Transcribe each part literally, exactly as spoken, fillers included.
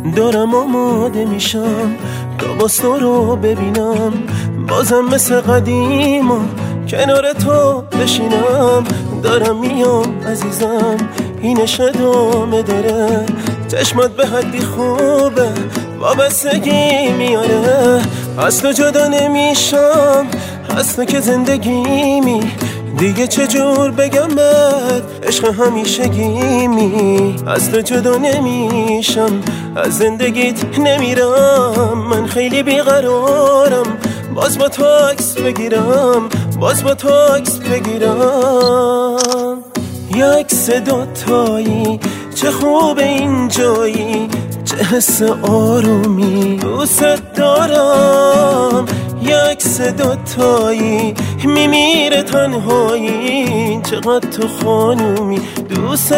دارم آماده میشم تا باز تو رو ببینم، بازم مثل قدیما کنار تو بشینم. دارم میام عزیزم، اینش ادامه داره، چشمات به حدی خوبه وابستگی میاره. از تو جدا نمیشم، از تو که زندگیمی، دیگه چجور بگم بهت عشق همیشگیمی. از تو جدا نمیشم، از زندگیت نمیرم، من خیلی بیقرارم، باز با تو عکس بگیرم، باز با تو عکس بگیرم. یک عکس دوتایی، چه خوب این جایی، چه حس آرومی، دوست دارم. یک عکس دوتایی، میمیره تنهایی، چقدر تو خانومی، دوست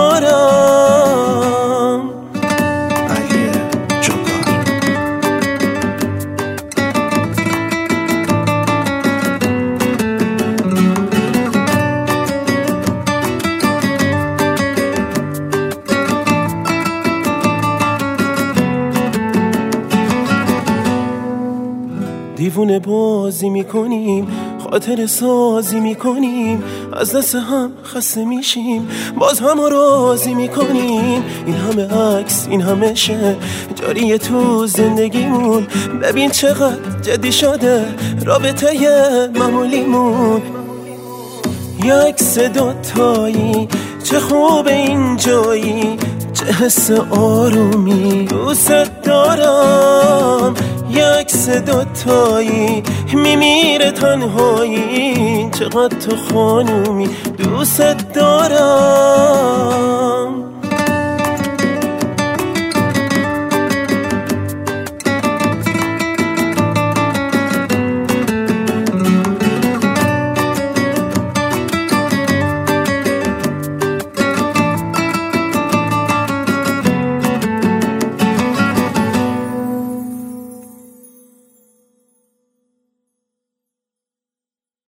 دارم. دیوونه بازی میکنیم، خاطر سازی میکنیم، از دست هم خسته میشیم، باز هم راضی میکنیم. این همه عکس، این همه شه جاریه تو زندگیمون، ببین چقدر جدی شده رابطه معمولیمون. یک عکس دوتایی، چه خوب این جایی، چه حس آرومی، دوست دارم. یک عکس دوتایی، میمیره تنهایی، چقدر تو خانومی، دوست دارم.